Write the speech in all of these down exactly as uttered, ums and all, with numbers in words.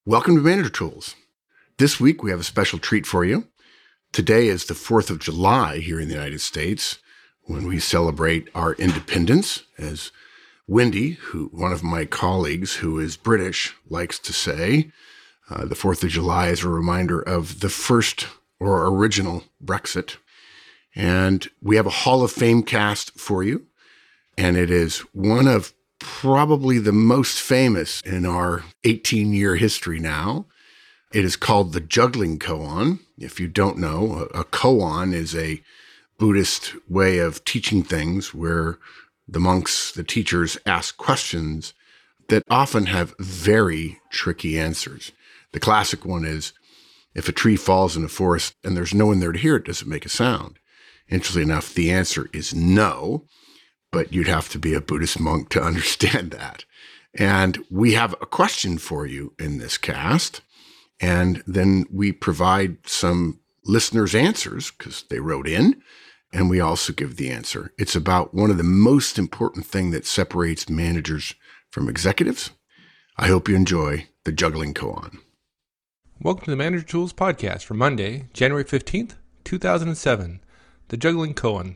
Welcome to Manager Tools. This week we have a special treat for you. Today is the fourth of July here in the United States when we celebrate our independence. As Wendy, who one of my colleagues who is British, likes to say, uh, the fourth of July is a reminder of the first or original Brexit. And we have a Hall of Fame cast for you. And it is one of probably the most famous in our eighteen-year history now. It is called the Juggling Koan. If you don't know, a, a koan is a Buddhist way of teaching things where the monks, the teachers, ask questions that often have very tricky answers. The classic one is, if a tree falls in a forest and there's no one there to hear it, does it make a sound? Interestingly enough, the answer is no. But you'd have to be a Buddhist monk to understand that. And we have a question for you in this cast. And then we provide some listeners' answers because they wrote in, and we also give the answer. It's about one of the most important things that separates managers from executives. I hope you enjoy the Juggling Koan. Welcome to the Manager Tools podcast for Monday, January fifteenth, two thousand seven, the Juggling Koan.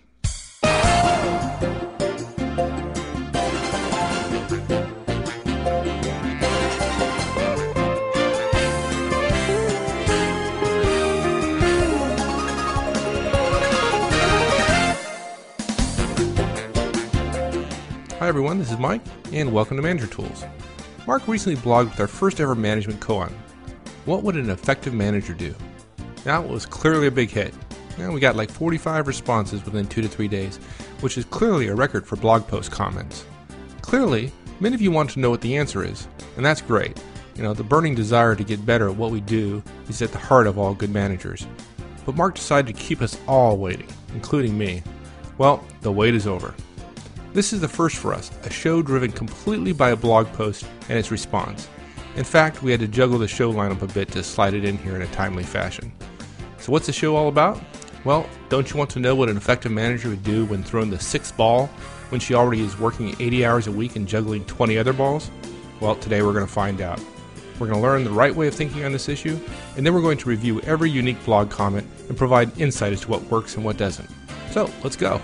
Hi everyone, this is Mike, and welcome to Manager Tools. Mark recently blogged with our first ever management koan. What would an effective manager do? Now, it was clearly a big hit. Now, we got like forty-five responses within two to three days, which is clearly a record for blog post comments. Clearly, many of you want to know what the answer is, and that's great. You know, the burning desire to get better at what we do is at the heart of all good managers. But Mark decided to keep us all waiting, including me. Well, the wait is over. This is the first for us, a show driven completely by a blog post and its response. In fact, we had to juggle the show lineup a bit to slide it in here in a timely fashion. So what's the show all about? Well, don't you want to know what an effective manager would do when throwing the sixth ball when she already is working eighty hours a week and juggling twenty other balls? Well, today we're going to find out. We're going to learn the right way of thinking on this issue, and then we're going to review every unique blog comment and provide insight as to what works and what doesn't. So, let's go.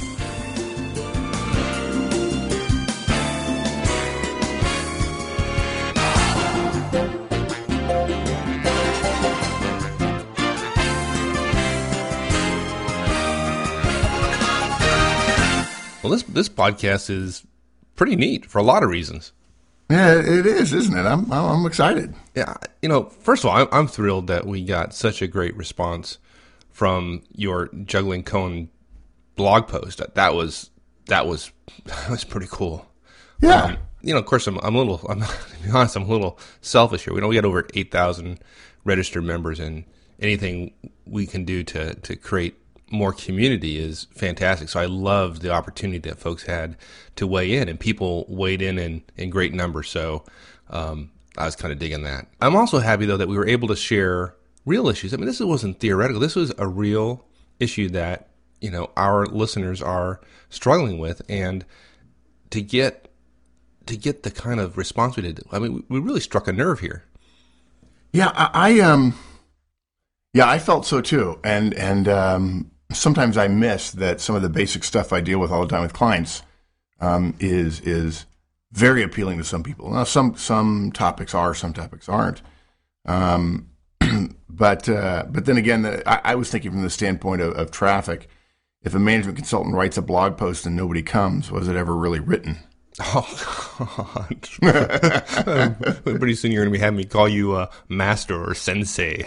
Well, this this podcast is pretty neat for a lot of reasons. Yeah, it is, isn't it? I'm I'm excited. Yeah, you know, first of all, I'm, I'm thrilled that we got such a great response from your Juggling Koan blog post. That was that was that was pretty cool. Yeah. Um, you know, of course, I'm I'm a little. I'm to be honest, I'm a little selfish here. We know we got over eight thousand registered members, and anything we can do to to create more community is fantastic. So I loved the opportunity that folks had to weigh in, and people weighed in in, in great numbers. So um, I was kind of digging that. I'm also happy, though, that we were able to share real issues. I mean, this wasn't theoretical. This was a real issue that, you know, our listeners are struggling with. And to get to get the kind of response we did, I mean, we really struck a nerve here. Yeah, I, I um, yeah, I felt so too. And, and, um, sometimes I miss that some of the basic stuff I deal with all the time with clients um, is is very appealing to some people. Now, some some topics are, some topics aren't. Um, but uh, but then again, I, I was thinking from the standpoint of, of traffic. If a management consultant writes a blog post and nobody comes, was it ever really written? Oh, God. Pretty soon you're going to be having me call you uh, master or sensei.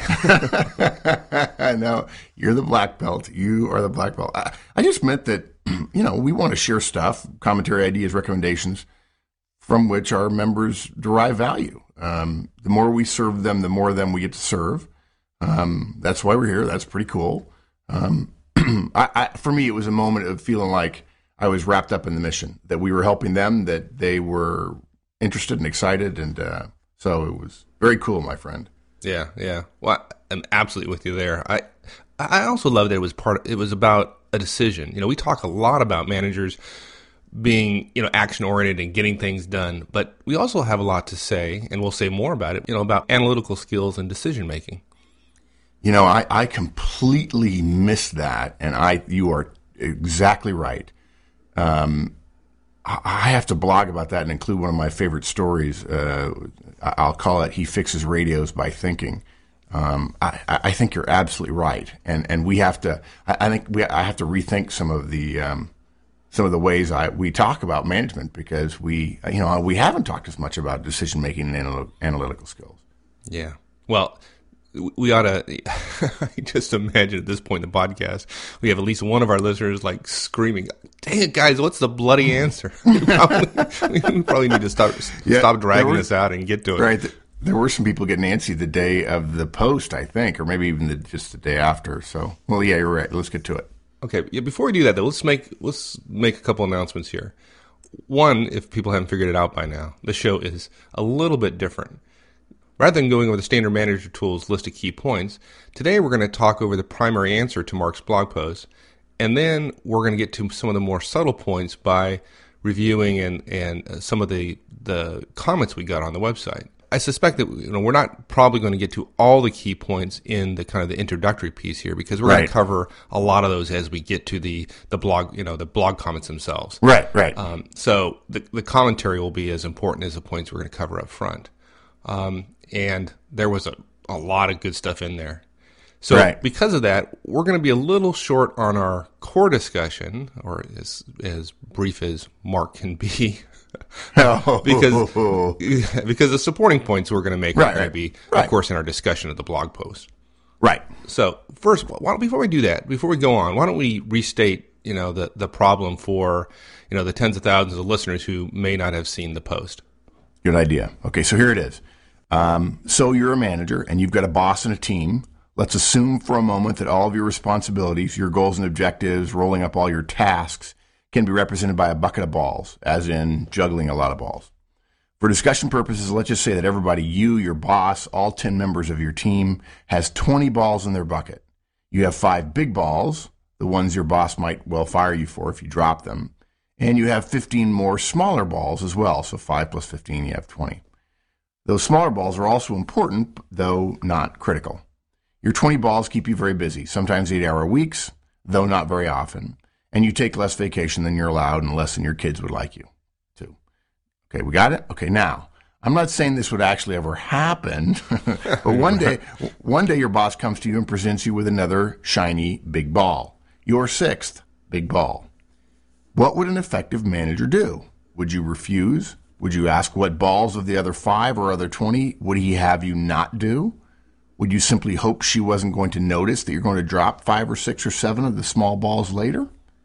No, you're the black belt. You are the black belt. I, I just meant that, you know, we want to share stuff, commentary, ideas, recommendations from which our members derive value. Um, the more we serve them, the more of them we get to serve. Um, that's why we're here. That's pretty cool. Um, I, I, for me, it was a moment of feeling like I was wrapped up in the mission, that we were helping them, that they were interested and excited. And uh, so it was very cool, my friend. Yeah, yeah. Well, I'm absolutely with you there. I I also love that it was part. Of, it was about a decision. You know, we talk a lot about managers being, you know, action oriented and getting things done. But we also have a lot to say, and we'll say more about it, you know, about analytical skills and decision making. You know, I, I completely missed that, and I you are exactly right. Um, I have to blog about that and include one of my favorite stories. Uh, I'll call it "He Fixes Radios by Thinking." Um, I, I think you're absolutely right, and and we have to. I, I think we I have to rethink some of the um, some of the ways I we talk about management, because we you know we haven't talked as much about decision making and anal- analytical skills. Yeah. Well, we ought to just imagine at this point in the podcast, we have at least one of our listeners like screaming, "Dang it, guys, what's the bloody answer?" we, probably, we probably need to stop, yeah, stop dragging were, this out and get to it. Right. There were some people getting antsy the day of the post, I think, or maybe even the, just the day after. So, well, yeah, you're right. Let's get to it. Okay. Yeah, before we do that, though, let's make let's make a couple announcements here. One, if people haven't figured it out by now, the show is a little bit different. Rather than going over the standard manager tools list of key points, today we're going to talk over the primary answer to Mark's blog post, and then we're going to get to some of the more subtle points by reviewing and, and some of the, the comments we got on the website. I suspect that you know we're not probably going to get to all the key points in the kind of the introductory piece here, because we're right. going to cover a lot of those as we get to the, the blog, you know, the blog comments themselves. Right, right. Um, so the, the commentary will be as important as the points we're going to cover up front. Um, and there was a, a lot of good stuff in there. So right. because of that, we're going to be a little short on our core discussion, or as as brief as Mark can be, because because the supporting points we're going to make right, are going right. to be, right. of course, in our discussion of the blog post. Right. So first, why don't, before we do that, before we go on, why don't we restate, you know, the, the problem for, you know, the tens of thousands of listeners who may not have seen the post. Good idea. Okay, so here it is. Um, so you're a manager and you've got a boss and a team. Let's assume for a moment that all of your responsibilities, your goals and objectives, rolling up all your tasks, can be represented by a bucket of balls, as in juggling a lot of balls. For discussion purposes, let's just say that everybody, you, your boss, all ten members of your team, has twenty balls in their bucket. You have five big balls, the ones your boss might well fire you for if you drop them, and you have fifteen more smaller balls as well, so five plus fifteen, you have twenty. Those smaller balls are also important, though not critical. Your twenty balls keep you very busy, sometimes eight-hour weeks, though not very often, and you take less vacation than you're allowed and less than your kids would like you to. Okay, we got it? Okay, now, I'm not saying this would actually ever happen, but one day, one day your boss comes to you and presents you with another shiny big ball, your sixth big ball. What would an effective manager do? Would you refuse? Would you ask what balls of the other five or other twenty would he have you not do? Would you simply hope she wasn't going to notice that you're going to drop five or six or seven of the small balls later?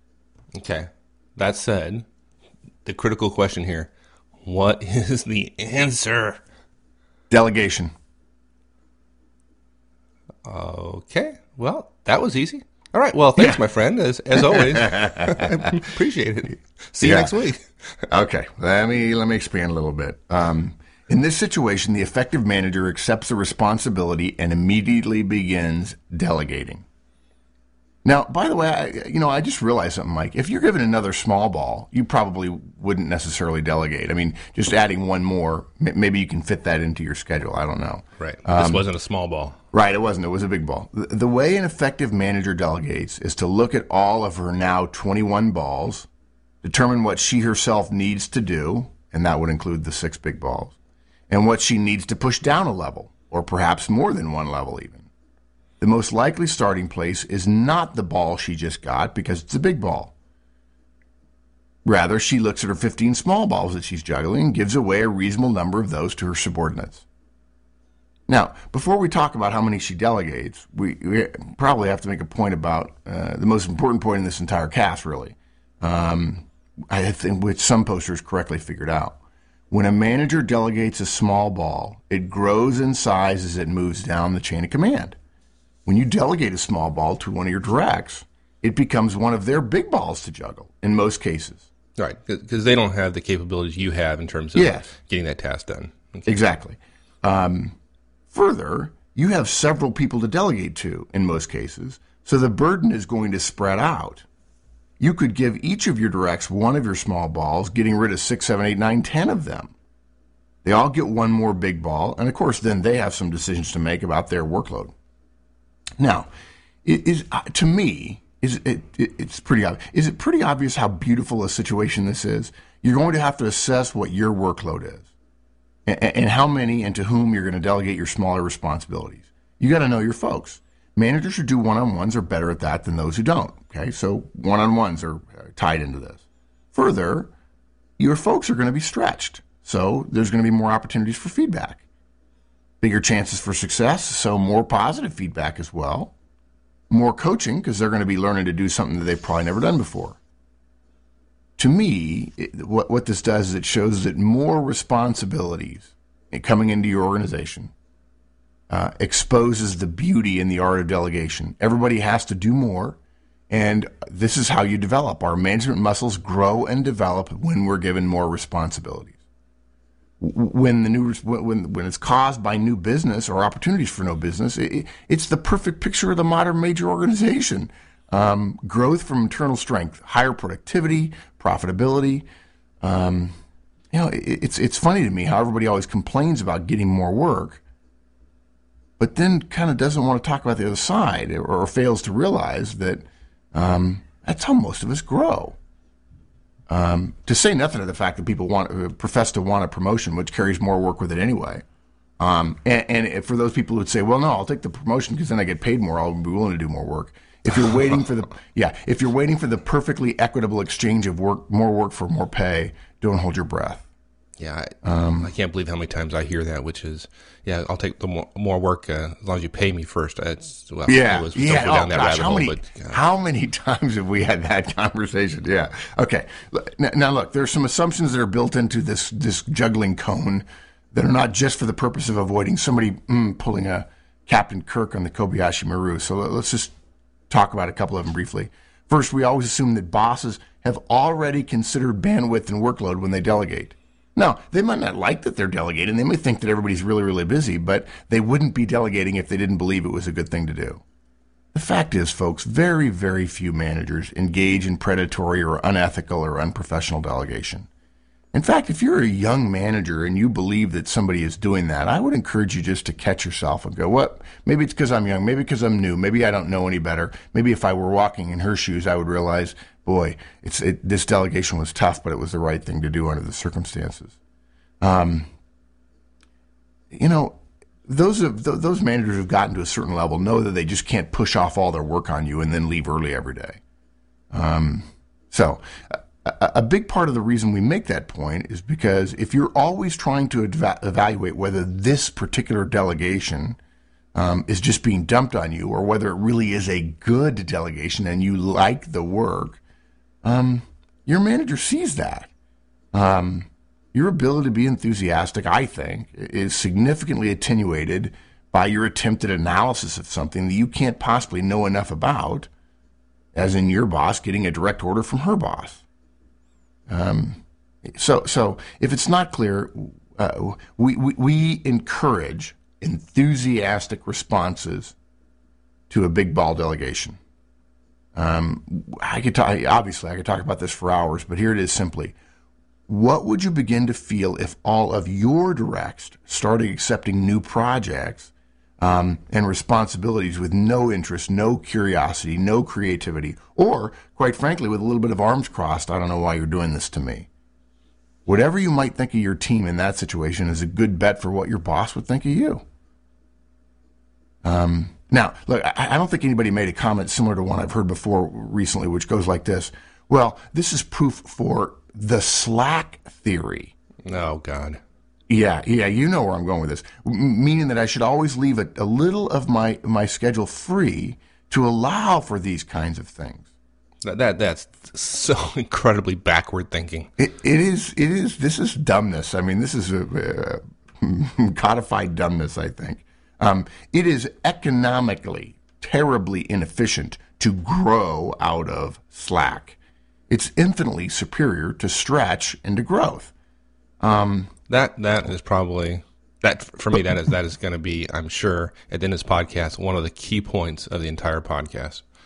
Okay. That said, the critical question here, what is the answer? Delegation. Okay. Well, that was easy. All right. Well, thanks, yeah. my friend, as as always. I appreciate it. See you yeah. next week. Okay. Let me let me expand a little bit. Um, in this situation, the effective manager accepts the responsibility and immediately begins delegating. Now, by the way, I, you know, I just realized something, Mike. If you're given another small ball, you probably wouldn't necessarily delegate. I mean, just adding one more, maybe you can fit that into your schedule. I don't know. Right. Um, this wasn't a small ball. Right, it wasn't. It was a big ball. The, the way an effective manager delegates is to look at all of her now twenty-one balls, determine what she herself needs to do, and that would include the six big balls, and what she needs to push down a level, or perhaps more than one level even. The most likely starting place is not the ball she just got because it's a big ball. Rather, she looks at her fifteen small balls that she's juggling and gives away a reasonable number of those to her subordinates. Now, before we talk about how many she delegates, we, we probably have to make a point about uh, the most important point in this entire cast, really, um, I think, which some posters correctly figured out. When a manager delegates a small ball, it grows in size as it moves down the chain of command. When you delegate a small ball to one of your directs, it becomes one of their big balls to juggle, in most cases. Right, because they don't have the capabilities you have in terms of yes. getting that task done. Okay. Exactly. Um, further, you have several people to delegate to, in most cases, so the burden is going to spread out. you could give each of your directs one of your small balls, getting rid of six, seven, eight, nine, ten of them. They all get one more big ball, and of course, then they have some decisions to make about their workload. Now, it is uh, to me, is it, it, it's pretty obvious. Is it pretty obvious how beautiful a situation this is? You're going to have to assess what your workload is, and, and how many and to whom you're going to delegate your smaller responsibilities. You got to know your folks. Managers who do one-on-ones are better at that than those who don't. Okay, so one-on-ones are tied into this. Further, your folks are going to be stretched, so there's going to be more opportunities for feedback. Bigger chances for success, so more positive feedback as well. More coaching, because they're going to be learning to do something that they've probably never done before. To me, it, what, what this does is it shows that more responsibilities coming into your organization uh, exposes the beauty in the art of delegation. Everybody has to do more, and this is how you develop. Our management muscles grow and develop when we're given more responsibilities. When the new when when it's caused by new business or opportunities for no business, it, it's the perfect picture of the modern major organization. Um, growth from internal strength, higher productivity, profitability. Um, you know, it, it's it's funny to me how everybody always complains about getting more work, but then kind of doesn't want to talk about the other side, or, or fails to realize that um, that's how most of us grow. Um, to say nothing of the fact that people want uh, profess to want a promotion, which carries more work with it anyway. Um, and, and for those people who would say, "Well, no, I'll take the promotion because then I get paid more. I'll be willing to do more work." If you're waiting for the yeah, if you're waiting for the perfectly equitable exchange of work, more work for more pay, don't hold your breath. Yeah, I, um, I can't believe how many times I hear that. Which is, yeah, I'll take the more, more work uh, as long as you pay me first. It's, well, yeah, was, yeah. Don't go down oh, that gosh, rabbit how hole, many but, uh, how many times have we had that conversation? Yeah. Okay. Now, now look, there are some assumptions that are built into this this juggling cone that are not just for the purpose of avoiding somebody mm, pulling a Captain Kirk on the Kobayashi Maru. So let's just talk about a couple of them briefly. First, we always assume that bosses have already considered bandwidth and workload when they delegate. Now, they might not like that they're delegating. They may think that everybody's really, really busy, but they wouldn't be delegating if they didn't believe it was a good thing to do. The fact is, folks, very, very few managers engage in predatory or unethical or unprofessional delegation. In fact, if you're a young manager and you believe that somebody is doing that, I would encourage you just to catch yourself and go, what? Maybe it's because I'm young. Maybe because I'm new. Maybe I don't know any better. Maybe if I were walking in her shoes, I would realize, boy, it's it, this delegation was tough, but it was the right thing to do under the circumstances. Um, you know, those of th- those managers who've gotten to a certain level know that they just can't push off all their work on you and then leave early every day. Um, so a, a big part of the reason we make that point is because if you're always trying to eva- evaluate whether this particular delegation um, is just being dumped on you or whether it really is a good delegation and you like the work, um, your manager sees that. Um, your ability to be enthusiastic, I think, is significantly attenuated by your attempted analysis of something that you can't possibly know enough about, as in your boss getting a direct order from her boss. Um, so, so if it's not clear, uh, we, we we encourage enthusiastic responses to a big ball delegation. Um, I could talk, obviously, I could talk about this for hours, but here it is simply. What would you begin to feel if all of your directs started accepting new projects um, and responsibilities with no interest, no curiosity, no creativity, or, quite frankly, with a little bit of arms crossed, I don't know why you're doing this to me. Whatever you might think of your team in that situation is a good bet for what your boss would think of you. Um, now, look, I, I don't think anybody made a comment similar to one I've heard before recently, which goes like this. Well, this is proof for the slack theory. Oh, God. Yeah, yeah, you know where I'm going with this. M- meaning that I should always leave a, a little of my, my schedule free to allow for these kinds of things. That, that That's so incredibly backward thinking. It, it is, it is, this is dumbness. I mean, this is a, a codified dumbness, I think. Um, it is economically terribly inefficient to grow out of slack. It's infinitely superior to stretch and to growth. Um, that that is probably that for me. That is that is going to be, I'm sure, at the end of this podcast, one of the key points of the entire podcast.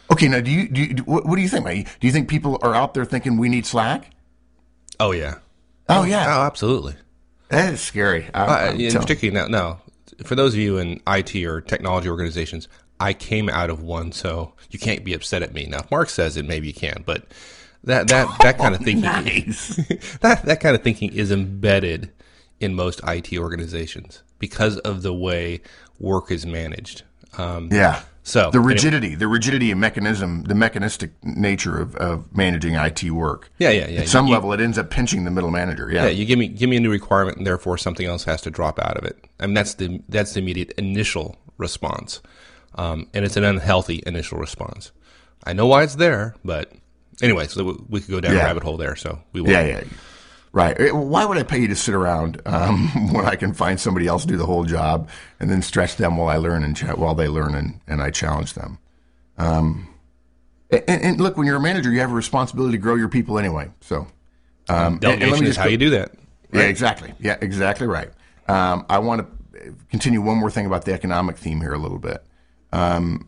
Okay, now do you do? You, what, what do you think, Mike? Do you think people are out there thinking we need Slack? Oh yeah. Oh yeah. Oh, absolutely. That is scary. I'm, Uh, I'm in tell- particularly now, no. For those of you in I T or technology organizations, I came out of one, so you can't be upset at me. Now, if Mark says it, maybe you can, but that that that kind of thinking, nice. that that kind of thinking is embedded in most I T organizations because of the way work is managed. Um, Yeah. So the rigidity, anyway. the rigidity and mechanism, the mechanistic nature of, of managing I T work. Yeah, yeah, yeah. At some you, level, it ends up pinching the middle manager. Yeah. Yeah. You give me give me a new requirement, and therefore something else has to drop out of it. I mean, that's the that's the immediate initial response, um, and it's an unhealthy initial response. I know why it's there, but anyway, so we, we could go down yeah. a rabbit hole there. So we will. Yeah, yeah. Right. Why would I pay you to sit around um, when I can find somebody else to do the whole job and then stretch them while I learn and ch- while they learn and, and I challenge them? Um, and, and look, when you're a manager, you have a responsibility to grow your people anyway. So, um, delegation and, and is how go- you do that. Right? Yeah, exactly. Yeah, exactly right. Um, I want to continue one more thing about the economic theme here a little bit. Um,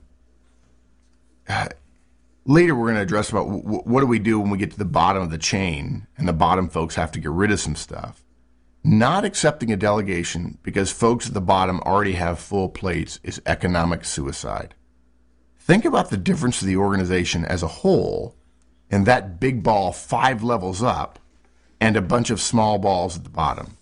uh, Later, we're going to address about w- what do we do when we get to the bottom of the chain and the bottom folks have to get rid of some stuff. Not accepting a delegation because folks at the bottom already have full plates is economic suicide. Think about the difference to the organization as a whole and that big ball five levels up and a bunch of small balls at the bottom.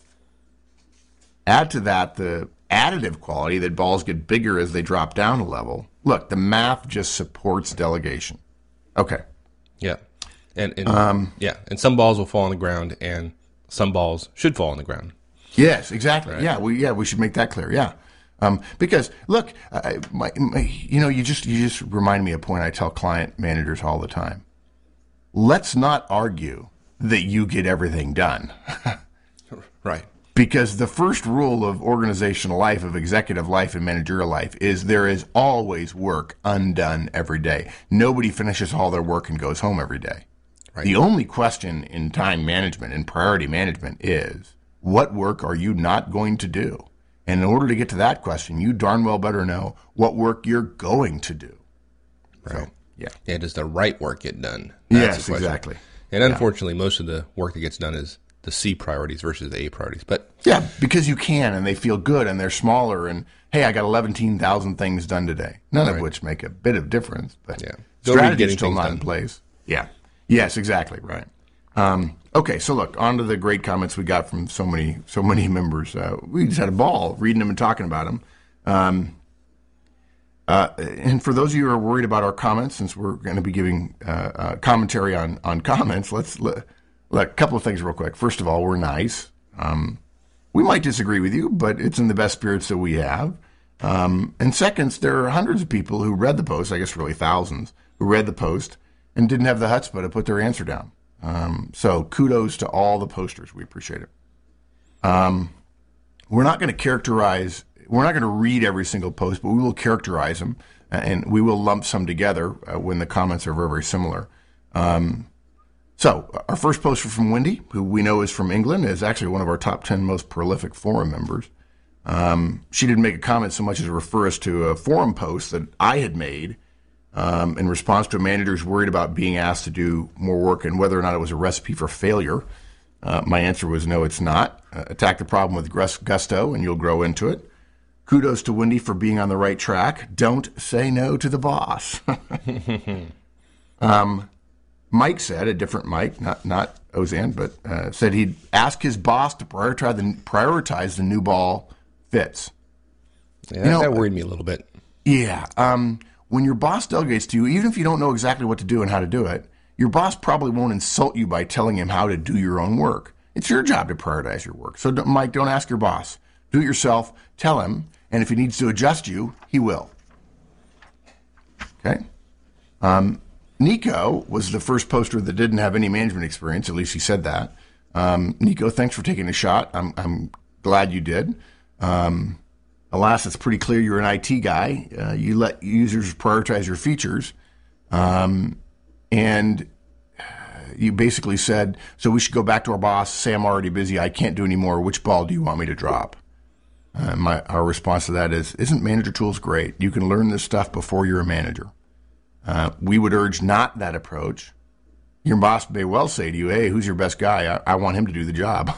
Add to that the additive quality that balls get bigger as they drop down a level. Look, the math just supports delegation. Okay. Yeah. And, and um, yeah, and some balls will fall on the ground, and some balls should fall on the ground. Yes, exactly. Right. Yeah, we yeah we should make that clear. Yeah, um, because look, I, my, my, you know, you just you just remind me of a point I tell client managers all the time. Let's not argue that you get everything done. Right. Because the first rule of organizational life, of executive life and managerial life is there is always work undone every day. Nobody finishes all their work and goes home every day. Right. The only question in time management and priority management is, what work are you not going to do? And in order to get to that question, you darn well better know what work you're going to do. Right. So, yeah. Yeah, does the right work get done? That's yes, exactly. And unfortunately, yeah. most of the work that gets done is the C priorities versus the A priorities. But yeah, because you can, and they feel good, and they're smaller, and hey, I got eleven thousand things done today, none right. of which make a bit of difference. But yeah. strategy is still not done. in place. Yeah. Yes, exactly. Right. Um, okay, so look, on to the great comments we got from so many, so many members. Uh, we just had a ball reading them and talking about them. Um, uh, and for those of you who are worried about our comments, since we're going to be giving uh, uh, commentary on on comments, let's. Let, Look, a couple of things real quick. First of all, we're nice. Um, we might disagree with you, but it's in the best spirits that we have. Um, and second, there are hundreds of people who read the post, I guess really thousands, who read the post and didn't have the chutzpah to put their answer down. Um, so kudos to all the posters. We appreciate it. Um, we're not going to characterize, we're not going to read every single post, but we will characterize them, and we will lump some together uh, when the comments are very, very similar. Um, So, our first poster from Wendy, who we know is from England, is actually one of our top ten most prolific forum members. Um, she didn't make a comment so much as refer us to a forum post that I had made um, in response to a manager who's worried about being asked to do more work and whether or not it was a recipe for failure. Uh, my answer was no, it's not. Uh, attack the problem with gusto and you'll grow into it. Kudos to Wendy for being on the right track. Don't say no to the boss. um, Mike said, a different Mike, not not Ozan, but uh, said he'd ask his boss to prioritize the, prioritize the new ball fits. Yeah, you know, that worried me a little bit. Yeah. Um, when your boss delegates to you, even if you don't know exactly what to do and how to do it, your boss probably won't insult you by telling him how to do your own work. It's your job to prioritize your work. So, don't, Mike, don't ask your boss. Do it yourself. Tell him. And if he needs to adjust you, he will. Okay? Um, Nico was the first poster that didn't have any management experience. At least he said that. Um, Nico, thanks for taking a shot. I'm, I'm glad you did. Um, alas, it's pretty clear you're an I T guy. Uh, you let users prioritize your features. Um, and you basically said, so we should go back to our boss, say I'm already busy, I can't do any more. Which ball do you want me to drop? Uh, my, our response to that is, isn't Manager Tools great? You can learn this stuff before you're a manager. Uh, we would urge not that approach. Your boss may well say to you, hey, who's your best guy? I, I want him to do the job.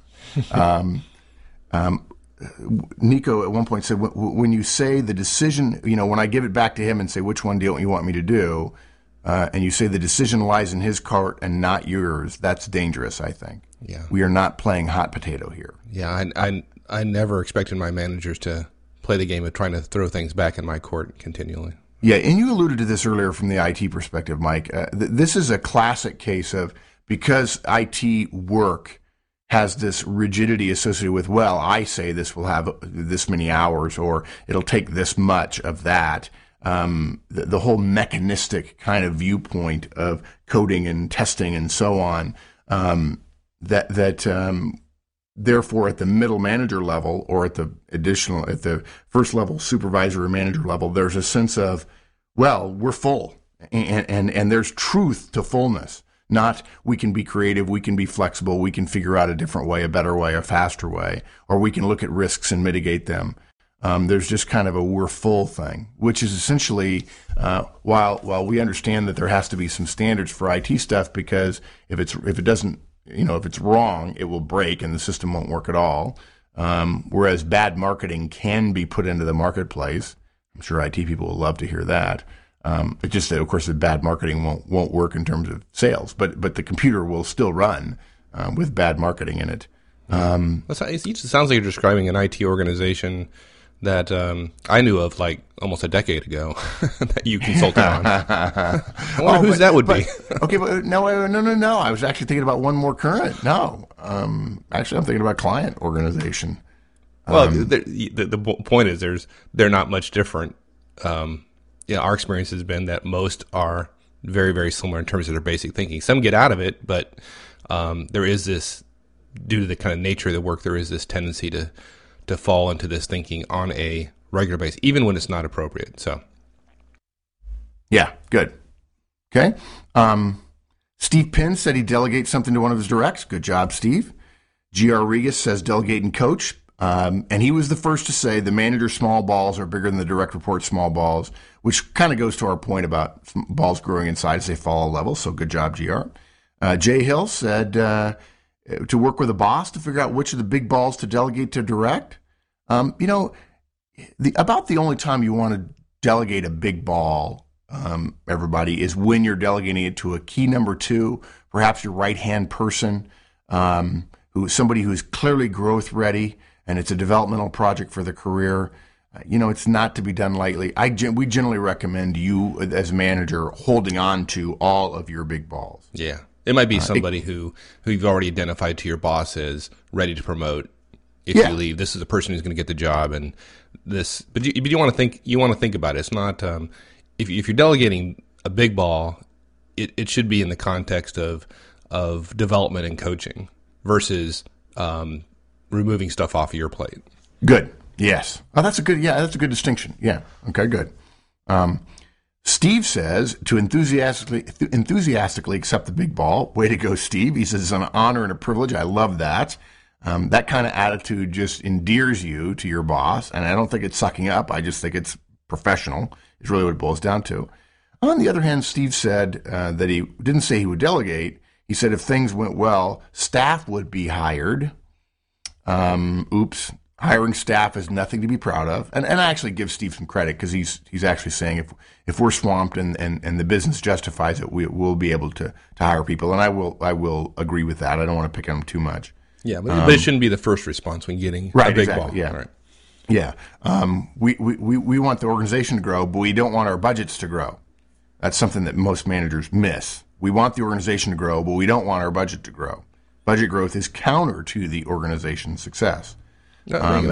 um, um, Nico at one point said, when you say the decision, you know, when I give it back to him and say, which one do you want me to do? Uh, and you say the decision lies in his court and not yours, that's dangerous, I think. Yeah. We are not playing hot potato here. Yeah, I, I, I never expected my managers to play the game of trying to throw things back in my court continually. Yeah, and you alluded to this earlier from the I T perspective, Mike. Uh, th- this is a classic case of because I T work has this rigidity associated with, well, I say this will have this many hours or it'll take this much of that. Um, the, the whole mechanistic kind of viewpoint of coding and testing and so on, um, that, that, um, therefore at the middle manager level or at the additional, at the first level supervisor or manager level, there's a sense of, well, we're full and, and, and there's truth to fullness. Not we can be creative, we can be flexible, we can figure out a different way, a better way, a faster way, or we can look at risks and mitigate them. Um, there's just kind of a we're full thing, which is essentially, uh, while while we understand that there has to be some standards for I T stuff, because if it's if it doesn't, you know, if it's wrong, it will break and the system won't work at all. Um, whereas bad marketing can be put into the marketplace. I'm sure I T people will love to hear that. Um, it's just that, of course, the bad marketing won't won't work in terms of sales, but but the computer will still run uh, with bad marketing in it. Um, That's, it sounds like you're describing an I T organization that um, I knew of like almost a decade ago that you consulted on. I wonder oh, whose but, that would but, be. Okay, but no, no, no, no. I was actually thinking about one more current. No, um, actually, I'm thinking about client organization. Well, um, the, the the point is, there's they're not much different. Um, yeah, our experience has been that most are very, very similar in terms of their basic thinking. Some get out of it, but um, there is this, due to the kind of nature of the work, there is this tendency to to fall into this thinking on a regular basis, even when it's not appropriate. So, yeah, good. Okay. Um, Steve Pinn said he delegates something to one of his directs. Good job, Steve. G R Regas says delegate and coach. Um, and he was the first to say the manager's small balls are bigger than the direct report small balls, which kind of goes to our point about balls growing in size as they fall a level. So good job, G R. Uh, Jay Hill said uh, to work with a boss to figure out which of the big balls to delegate to direct. Um, you know, the, about the only time you want to delegate a big ball, um, everybody, is when you're delegating it to a key number two, perhaps your right-hand person, um, who somebody who's clearly growth ready, and it's a developmental project for the career. Uh, you know, it's not to be done lightly. I we generally recommend you, as a manager, holding on to all of your big balls. Yeah. It might be Uh, somebody it- who, who you've already identified to your boss as ready to promote if Yeah. you leave. This is the person who's going to get the job, and this. But you, but you want to think. You want to think about it. It's not um, if you- if you're delegating a big ball, it, it should be in the context of of development and coaching versus um, removing stuff off of your plate. Good. Yes. Oh, that's a good. Yeah, that's a good distinction. Yeah. Okay. Good. Um, Steve says to enthusiastically enthusiastically accept the big ball. Way to go, Steve. He says it's an honor and a privilege. I love that. Um, that kind of attitude just endears you to your boss, and I don't think it's sucking up. I just think it's professional. Is really what it boils down to. On the other hand, Steve said uh, that he didn't say he would delegate. He said if things went well, staff would be hired. Um, oops. Hiring staff is nothing to be proud of. And, and I actually give Steve some credit because he's he's actually saying if if we're swamped and, and, and the business justifies it, we will be able to, to hire people. And I will I will agree with that. I don't want to pick on him too much. Yeah, but, um, but it shouldn't be the first response when getting right, a big exactly, ball. Yeah. Right. Yeah. Um, we, we, we want the organization to grow, but we don't want our budgets to grow. That's something that most managers miss. We want the organization to grow, but we don't want our budget to grow. Budget growth is counter to the organization's success. No, Um,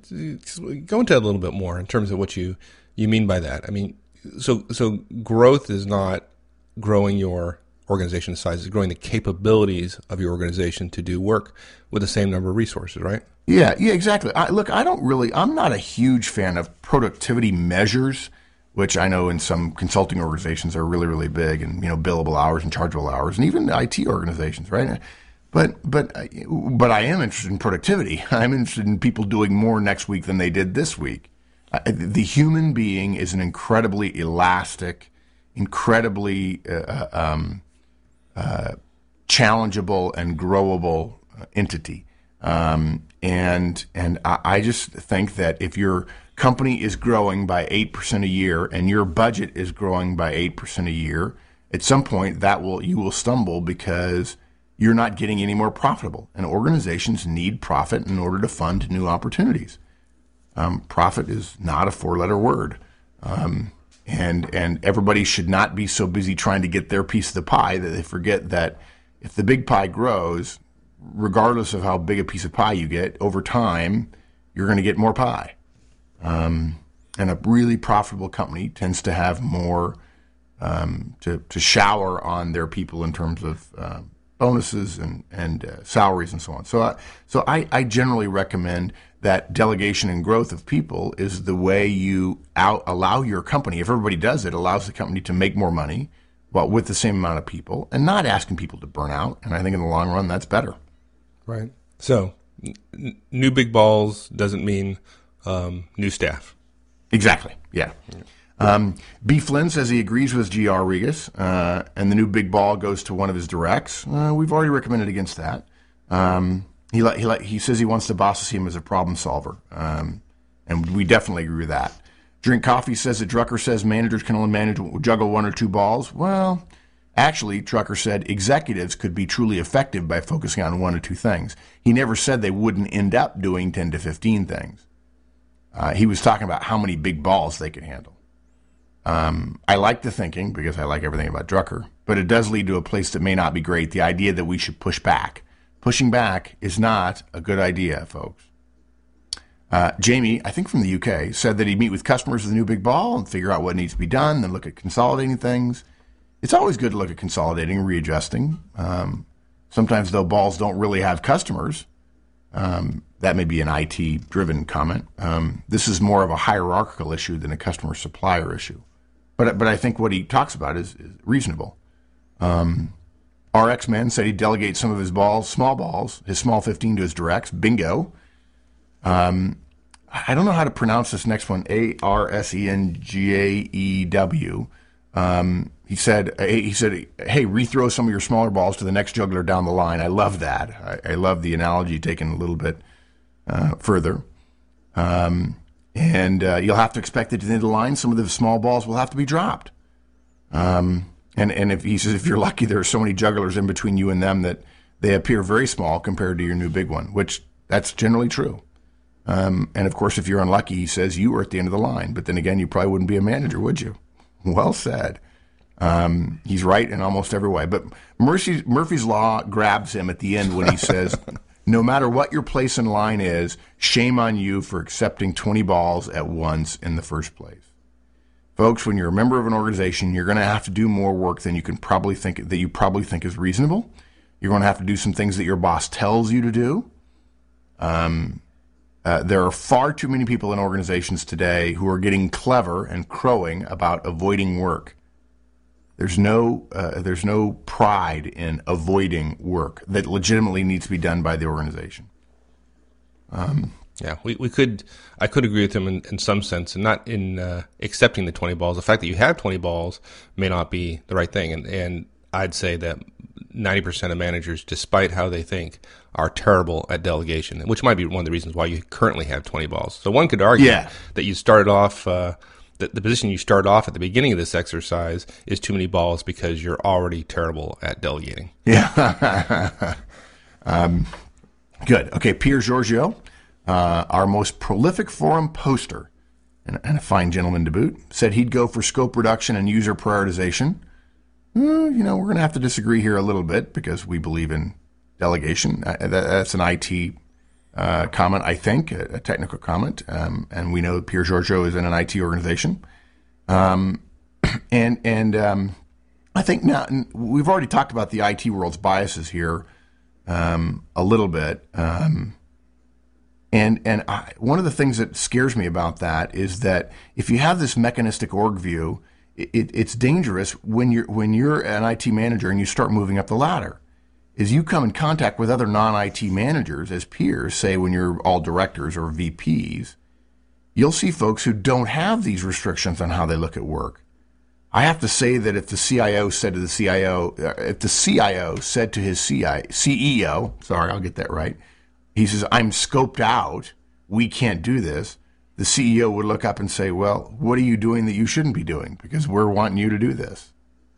go into a little bit more in terms of what you, you mean by that. I mean, so so growth is not growing your organization size; it's growing the capabilities of your organization to do work with the same number of resources, right? Yeah, yeah, exactly. I, look, I don't really, I'm not a huge fan of productivity measures, which I know in some consulting organizations are really, really big, and, you know, billable hours and chargeable hours, and even I T organizations, right? But but but I am interested in productivity. I'm interested in people doing more next week than they did this week. Uh, the human being is an incredibly elastic, incredibly uh, um, uh, challengeable and growable entity. Um, and and I, I just think that if your company is growing by eight percent a year and your budget is growing by eight percent a year, at some point that will you will stumble because you're not getting any more profitable. And organizations need profit in order to fund new opportunities. Um, profit is not a four-letter word. Um, and and everybody should not be so busy trying to get their piece of the pie that they forget that if the big pie grows, regardless of how big a piece of pie you get, over time, you're going to get more pie. Um, and a really profitable company tends to have more um, to, to shower on their people in terms of uh, bonuses and, and uh, salaries and so on. So, I, so I, I generally recommend that delegation and growth of people is the way you out, allow your company, if everybody does it, allows the company to make more money, but with the same amount of people and not asking people to burn out. And I think in the long run, that's better. Right. So n- new big balls doesn't mean um, new staff. Exactly. Yeah. yeah. Um, B. Flynn says he agrees with G R. Regas, uh, and the new big ball goes to one of his directs. Uh, we've already recommended against that. Um, he, li- he, li- he says he wants the boss to see him as a problem solver, um, and we definitely agree with that. Drink Coffee says that Drucker says managers can only manage juggle one or two balls. Well, actually, Drucker said executives could be truly effective by focusing on one or two things. He never said they wouldn't end up doing ten to fifteen things. Uh, he was talking about how many big balls they could handle. Um, I like the thinking because I like everything about Drucker, but it does lead to a place that may not be great. The idea that we should push back. Pushing back is not a good idea, folks. Uh, Jamie, I think from the U K, said that he'd meet with customers with a new big ball and figure out what needs to be done, then look at consolidating things. It's always good to look at consolidating and readjusting. Um, sometimes, though, balls don't really have customers. Um, that may be an I T-driven comment. Um, this is more of a hierarchical issue than a customer-supplier issue. But but I think what he talks about is, is reasonable. Um, R X-Man said he'd delegate some of his balls, small balls, his small fifteen to his directs. Bingo. Um, I don't know how to pronounce this next one. A R S E N G A E W. Um, he said, he said, hey, rethrow some of your smaller balls to the next juggler down the line. I love that. I, I love the analogy taken a little bit uh, further. Um, and uh, you'll have to expect that at the end of the line, some of the small balls will have to be dropped. Um, and, and if he says, if you're lucky, there are so many jugglers in between you and them that they appear very small compared to your new big one, which that's generally true. Um, and of course, if you're unlucky, he says you were at the end of the line. But then again, you probably wouldn't be a manager, would you? Well said. Um, he's right in almost every way. But Murphy's, Murphy's Law grabs him at the end when he says, no matter what your place in line is, shame on you for accepting twenty balls at once in the first place. Folks, when you're a member of an organization, you're going to have to do more work than you can probably think that you probably think is reasonable. You're going to have to do some things that your boss tells you to do. Um, Uh, there are far too many people in organizations today who are getting clever and crowing about avoiding work. There's no uh, there's no pride in avoiding work that legitimately needs to be done by the organization. Um, yeah, we, we could I could agree with him in, in some sense, and not in uh, accepting the twenty balls. The fact that you have twenty balls may not be the right thing, and and I'd say that ninety percent of managers, despite how they think, are terrible at delegation, which might be one of the reasons why you currently have twenty balls. So one could argue yeah. that you started off, uh, that the position you start off at the beginning of this exercise is too many balls because you're already terrible at delegating. Yeah. um, good. Okay, Pierre Giorgio, uh, our most prolific forum poster, and, and a fine gentleman to boot, said he'd go for scope reduction and user prioritization. Uh, you know, we're going to have to disagree here a little bit because we believe in delegation. Uh, that, that's an I T uh, comment, I think, a, a technical comment. Um, and we know that Pierre Giorgio is in an I T organization. Um, and and um, I think now we've already talked about the I T world's biases here um, a little bit. Um, and and I, one of the things that scares me about that is that if you have this mechanistic org view, It, it's dangerous when you're when you're an I T manager and you start moving up the ladder. Is you come in contact with other non-I T managers as peers, say when you're all directors or V Ps, you'll see folks who don't have these restrictions on how they look at work. I have to say that if the C I O said to the C I O, uh, if the C I O said to his C I, C E O, sorry, I'll get that right, he says, I'm scoped out, we can't do this, the C E O would look up and say, well, what are you doing that you shouldn't be doing? Because we're wanting you to do this.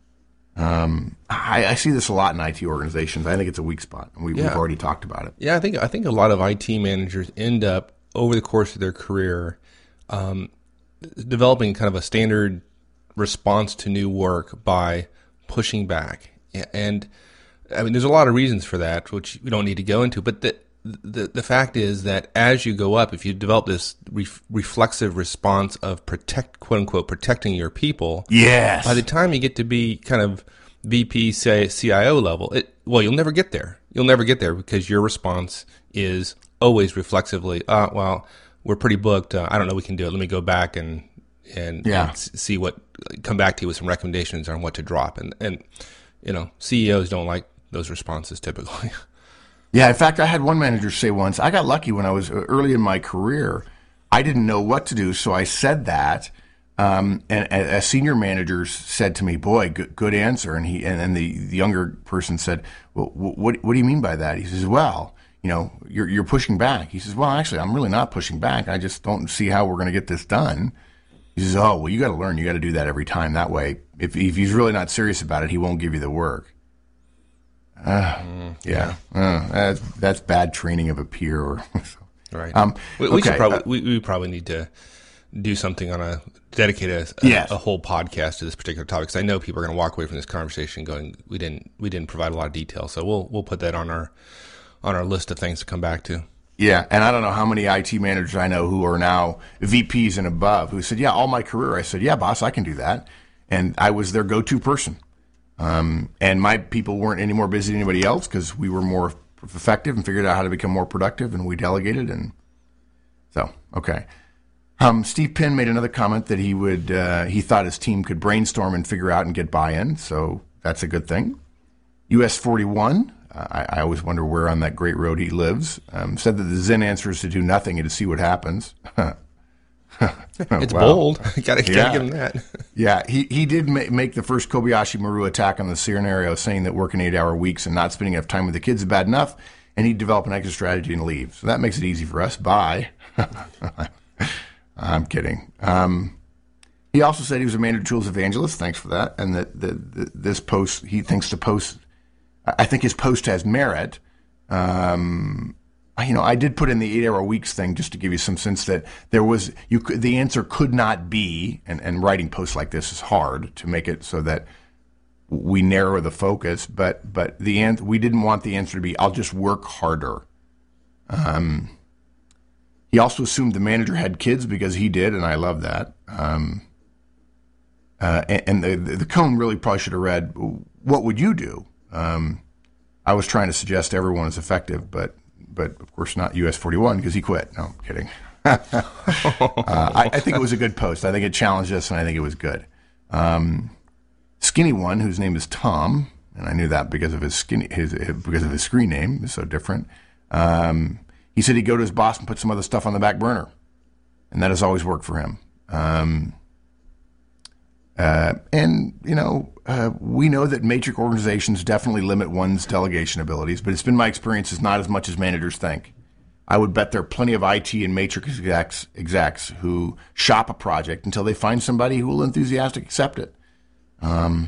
Um, I, I see this a lot in I T organizations. I think it's a weak spot. We, yeah. We've already talked about it. Yeah, I think I think a lot of I T managers end up, over the course of their career, um, developing kind of a standard response to new work by pushing back. And I mean, there's a lot of reasons for that, which we don't need to go into. But the the, the fact is that as you go up, if you develop this ref, reflexive response of protect, quote unquote, protecting your people, yes, by the time you get to be kind of V P, say C I O level, it, well, you'll never get there. You'll never get there because your response is always reflexively, uh, well, we're pretty booked. Uh, I don't know, we can do it. Let me go back and and, yeah. and see what, come back to you with some recommendations on what to drop. And, and you know, C E Os don't like those responses typically. Yeah, in fact, I had one manager say once, I got lucky when I was early in my career. I didn't know what to do, so I said that. Um, and, and a senior manager said to me, boy, good, good answer. And he and, and the, the younger person said, well, what, what do you mean by that? He says, well, you know, you're, you're pushing back. He says, well, actually, I'm really not pushing back. I just don't see how we're going to get this done. He says, oh, well, you got to learn. You got to do that every time. That way, if, if he's really not serious about it, he won't give you the work. Uh, mm, yeah, yeah. Uh, that's, that's bad training of a peer. Or right. Um, we, we okay. should probably uh, we, we probably need to do something on a dedicate a, a, yes. a whole podcast to this particular topic, because I know people are going to walk away from this conversation going, we didn't we didn't provide a lot of detail. So we'll we'll put that on our on our list of things to come back to. Yeah, and I don't know how many I T managers I know who are now V Ps and above who said, yeah, all my career. I said, yeah, boss, I can do that. And I was their go-to person. Um, and my people weren't any more busy than anybody else because we were more effective and figured out how to become more productive, and we delegated. And so, okay. Um, Steve Penn made another comment that he would uh, he thought his team could brainstorm and figure out and get buy-in. So that's a good thing. U S forty-one, uh, I, I always wonder where on that great road he lives, um, said that the Zen answer is to do nothing and to see what happens. It's well, bold. gotta, gotta yeah. give him that. yeah, he, he did ma- make the first Kobayashi Maru attack on the scenario, saying that working eight-hour weeks and not spending enough time with the kids is bad enough, and he'd develop an exit strategy and leave. So that makes it easy for us. Bye. I'm kidding. Um, he also said he was a manager tools evangelist. Thanks for that. And that the, the, this post, he thinks the post, I think his post has merit. Um, you know, I did put in the eight-hour weeks thing just to give you some sense that there was, you could, the answer could not be, and, and writing posts like this is hard to make it so that we narrow the focus, but but the an- we didn't want the answer to be, I'll just work harder. Um, he also assumed the manager had kids because he did, and I love that. Um, uh, and and the, the cone really probably should have read, what would you do? Um, I was trying to suggest everyone is effective, but but of course not U S forty-one because he quit. No, I'm kidding. uh, I, I think it was a good post. I think it challenged us, and I think it was good. Um, Skinny one, whose name is Tom, and I knew that because of his skinny, his, his because of his screen name, is so different. Um, he said he'd go to his boss and put some other stuff on the back burner, and that has always worked for him. Um, uh, and you know, uh, we know that matrix organizations definitely limit one's delegation abilities, but it's been my experience it's not as much as managers think. I would bet there are plenty of I T and matrix execs, execs who shop a project until they find somebody who will enthusiastically accept it. Um,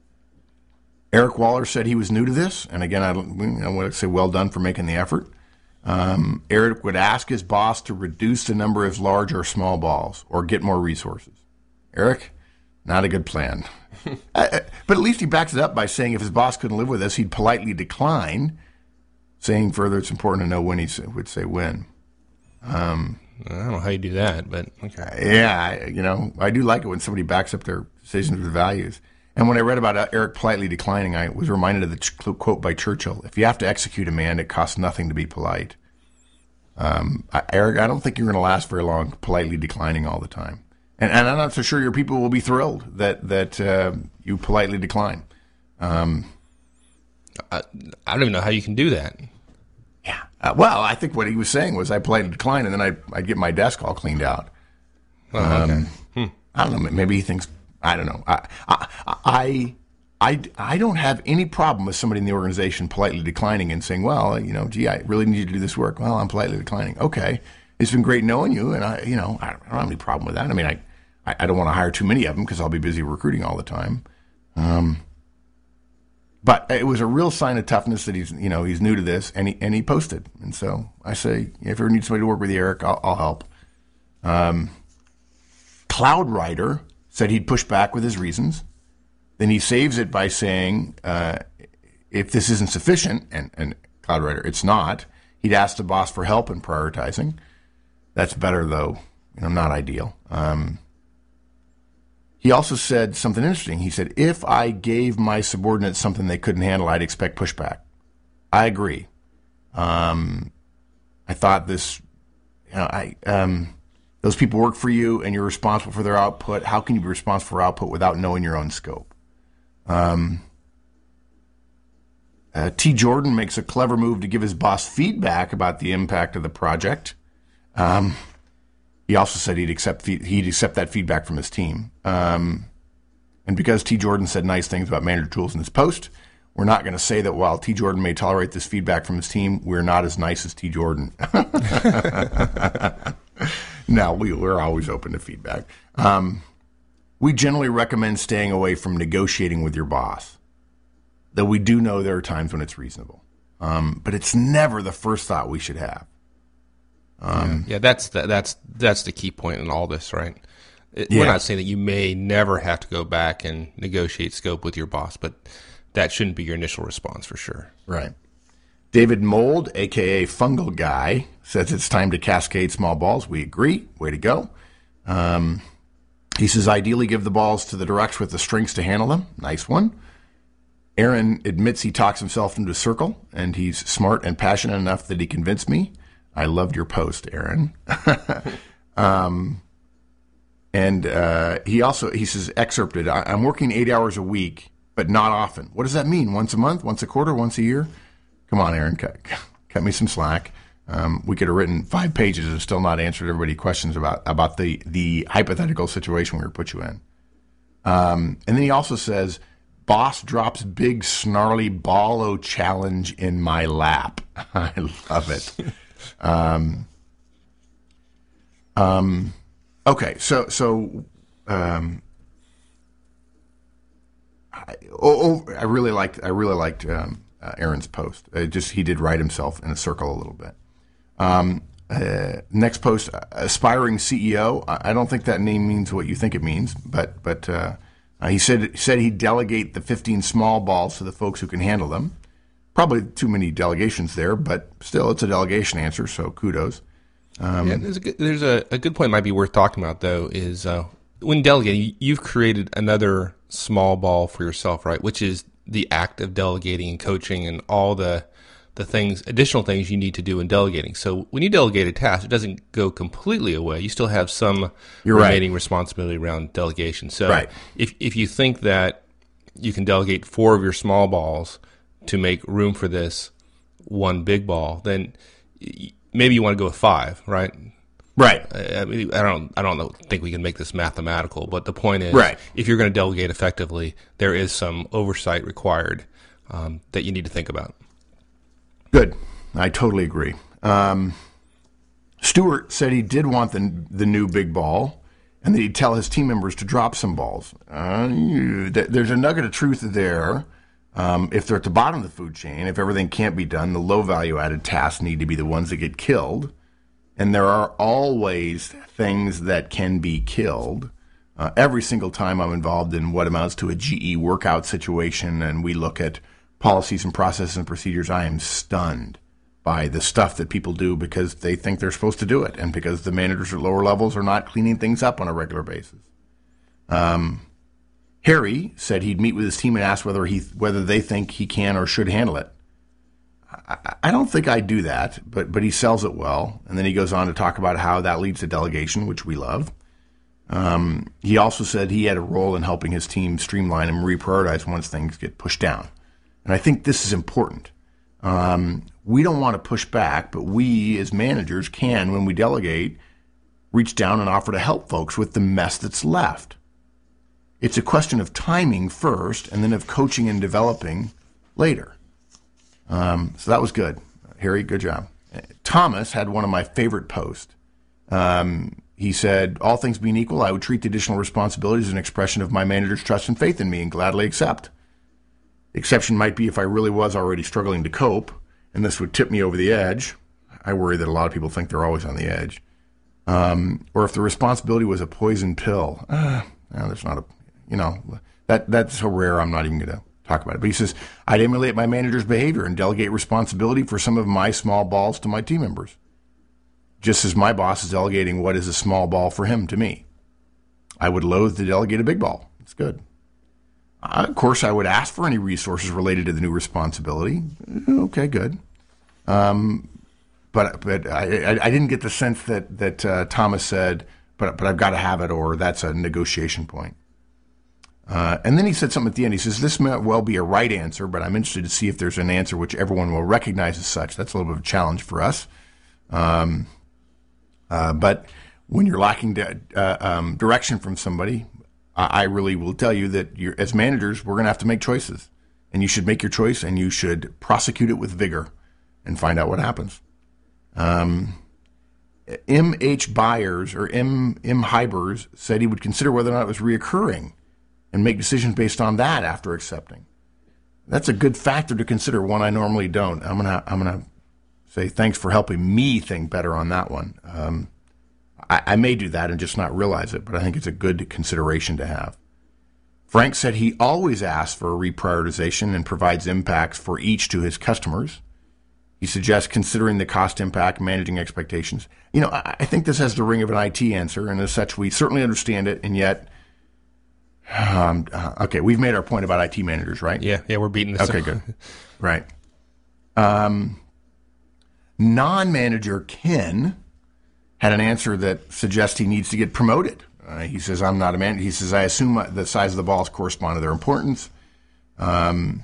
Eric Waller said he was new to this, and again, I, I want to say well done for making the effort. Um, Eric would ask his boss to reduce the number of large or small balls or get more resources. Eric, not a good plan. uh, but at least he backs it up by saying if his boss couldn't live with this, he'd politely decline, saying further it's important to know when he would say when. Um, I don't know how you do that, but okay. Yeah, I, you know, I do like it when somebody backs up their decisions with values. And when I read about Eric politely declining, I was reminded of the ch- quote by Churchill: "If you have to execute a man, it costs nothing to be polite." Um, I, Eric, I don't think you're going to last very long politely declining all the time. And, and I'm not so sure your people will be thrilled that that uh, you politely decline. Um, I, I don't even know how you can do that. Yeah. Uh, well, I think what he was saying was I politely decline, and then I'd, I'd get my desk all cleaned out. Oh, okay. Um, hmm. I don't know. Maybe he thinks I don't know. I, I, I, I, I don't have any problem with somebody in the organization politely declining and saying, well, you know, gee, I really need you to do this work. Well, I'm politely declining. Okay. It's been great knowing you. And I, you know, I don't have any problem with that. I mean, I, I don't want to hire too many of them because I'll be busy recruiting all the time. Um, but it was a real sign of toughness that he's, you know, he's new to this, and he and he posted. And so I say, if you ever need somebody to work with you, Eric, I'll, I'll help. Um, Cloud Rider said he'd push back with his reasons. Then he saves it by saying, uh, if this isn't sufficient, and, and Cloud Rider, it's not, he'd ask the boss for help in prioritizing. That's better, though, you know, not ideal. Um, He also said something interesting. He said, if I gave my subordinates something they couldn't handle, I'd expect pushback. I agree. Um, I thought this, you know, I, um, those people work for you and you're responsible for their output. How can you be responsible for output without knowing your own scope? Um, uh, T. Jordan makes a clever move to give his boss feedback about the impact of the project. Um, He also said he'd accept he'd accept that feedback from his team. Um, and because T. Jordan said nice things about Manager Tools in his post, we're not going to say that while T. Jordan may tolerate this feedback from his team, we're not as nice as T. Jordan. No, we, we're always open to feedback. Um, we generally recommend staying away from negotiating with your boss, though we do know there are times when it's reasonable. Um, but it's never the first thought we should have. Um, yeah, that's the, that's that's the key point in all this, right? It, yeah. We're not saying that you may never have to go back and negotiate scope with your boss, but that shouldn't be your initial response for sure. Right. David Mold, a k a. Fungal Guy, says it's time to cascade small balls. We agree. Way to go. Um, he says ideally give the balls to the directs with the strengths to handle them. Nice one. Aaron admits he talks himself into a circle, and he's smart and passionate enough that he convinced me. I loved your post, Aaron. um, and uh, he also, he says, excerpted, I'm working eight hours a week, but not often. What does that mean? Once a month, once a quarter, once a year? Come on, Aaron, cut, cut me some slack. Um, we could have written five pages and still not answered everybody's questions about, about the, the hypothetical situation we were put you in. Um, and then he also says, boss drops big, snarly ballo challenge in my lap. I love it. Um, um, okay, so, so, um, I, oh, oh, I really liked, I really liked, um, uh, Aaron's post. It just, he did write himself in a circle a little bit. Um, uh, next post, aspiring C E O. I don't think that name means what you think it means, but, but, uh, uh he said, he said he'd delegate the fifteen small balls to the folks who can handle them. Probably too many delegations there, but still, it's a delegation answer, so kudos. Um, yeah, there's a good, there's a, a good point might be worth talking about, though, is uh, when delegating, you've created another small ball for yourself, right, which is the act of delegating and coaching and all the the things, additional things you need to do in delegating. So when you delegate a task, it doesn't go completely away. You still have some You're remaining right. responsibility around delegation. So right. if if you think that you can delegate four of your small balls to make room for this one big ball, then maybe you want to go with five, right? Right. I, mean, I don't. I don't know, think we can make this mathematical, but the point is, right. if you're going to delegate effectively, there is some oversight required um, that you need to think about. Good. I totally agree. Um, Stewart said he did want the the new big ball, and that he'd tell his team members to drop some balls. Uh, there's a nugget of truth there. Um, if they're at the bottom of the food chain, if everything can't be done, the low value added tasks need to be the ones that get killed. And there are always things that can be killed. Uh, every single time I'm involved in what amounts to a G E workout situation and we look at policies and processes and procedures, I am stunned by the stuff that people do because they think they're supposed to do it and because the managers at lower levels are not cleaning things up on a regular basis. Um, Harry said he'd meet with his team and ask whether he whether they think he can or should handle it. I, I don't think I do that, but but he sells it well. And then he goes on to talk about how that leads to delegation, which we love. Um, he also said he had a role in helping his team streamline and reprioritize once things get pushed down. And I think this is important. Um, we don't want to push back, but we as managers can, when we delegate, reach down and offer to help folks with the mess that's left. It's a question of timing first and then of coaching and developing later. Um, so that was good. Harry, good job. Thomas had one of my favorite posts. Um, he said, all things being equal, I would treat the additional responsibilities as an expression of my manager's trust and faith in me and gladly accept. The exception might be if I really was already struggling to cope, and this would tip me over the edge. I worry that a lot of people think they're always on the edge. Um, or if the responsibility was a poison pill. Uh, no, there's not a, you know, that that's so rare I'm not even going to talk about it. But he says, I'd emulate my manager's behavior and delegate responsibility for some of my small balls to my team members, just as my boss is delegating what is a small ball for him to me. I would loathe to delegate a big ball. It's good. Uh, of course, I would ask for any resources related to the new responsibility. Okay, good. Um, but but I, I, I didn't get the sense that that uh, Thomas said, but but I've got to have it, or that's a negotiation point. Uh, and then he said something at the end. He says, this may well be a right answer, but I'm interested to see if there's an answer which everyone will recognize as such. That's a little bit of a challenge for us. Um, uh, but when you're lacking de- uh, um, direction from somebody, I, I really will tell you that you're, as managers, we're going to have to make choices. And you should make your choice, and you should prosecute it with vigor and find out what happens. Um, M H Byers, or M. M. Hybers, said he would consider whether or not it was reoccurring and make decisions based on that after accepting. That's a good factor to consider, one I normally don't. I'm gonna I'm gonna say thanks for helping me think better on that one. Um, I, I may do that and just not realize it, but I think it's a good consideration to have. Frank said he always asks for a reprioritization and provides impacts for each to his customers. He suggests considering the cost impact, managing expectations. You know, I, I think this has the ring of an I T answer, and as such, we certainly understand it, and yet, um, uh, okay, we've made our point about I T managers, right? Yeah, yeah, we're beating this. Okay, good. Right. Um, non-manager Ken had an answer that suggests he needs to get promoted. Uh, he says, I'm not a man. He says, I assume the size of the balls correspond to their importance. Um,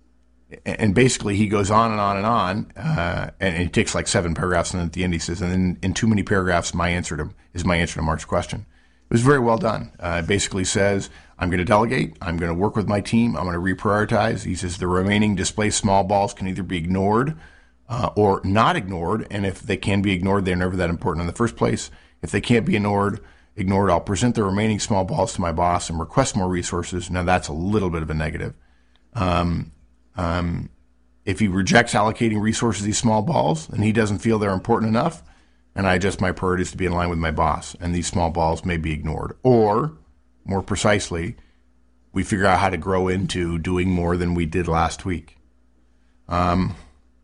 and basically he goes on and on and on, uh, and he takes like seven paragraphs, and at the end he says, and then in too many paragraphs, my answer to is my answer to Mark's question. It was very well done. Uh, it basically says, I'm going to delegate. I'm going to work with my team. I'm going to reprioritize. He says the remaining displaced small balls can either be ignored uh, or not ignored. And if they can be ignored, they're never that important in the first place. If they can't be ignored, ignored, I'll present the remaining small balls to my boss and request more resources. Now that's a little bit of a negative. Um, um, if he rejects allocating resources to these small balls and he doesn't feel they're important enough, and I adjust my priorities to be in line with my boss, and these small balls may be ignored. Or, more precisely, we figure out how to grow into doing more than we did last week. Um,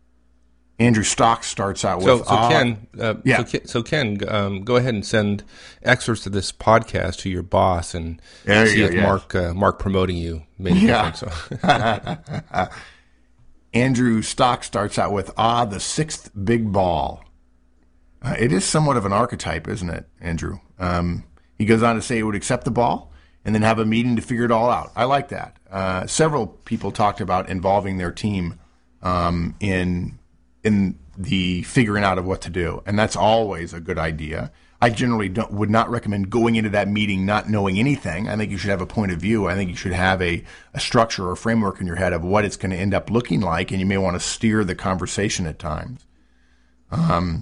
Andrew Stock starts out with... So, so uh, Ken, uh, yeah. so Ken, so Ken um, go ahead and send excerpts of this podcast to your boss and There see you if go, yeah. Mark uh, Mark promoting you made a Yeah. difference. So. Andrew Stock starts out with, ah, the sixth big ball. Uh, it is somewhat of an archetype, isn't it, Andrew? Um, he goes on to say he would accept the ball and then have a meeting to figure it all out. I like that. Uh, several people talked about involving their team um, in in the figuring out of what to do, and that's always a good idea. I generally don't, would not recommend going into that meeting not knowing anything. I think you should have a point of view. I think you should have a, a structure or framework in your head of what it's going to end up looking like, and you may want to steer the conversation at times. Um.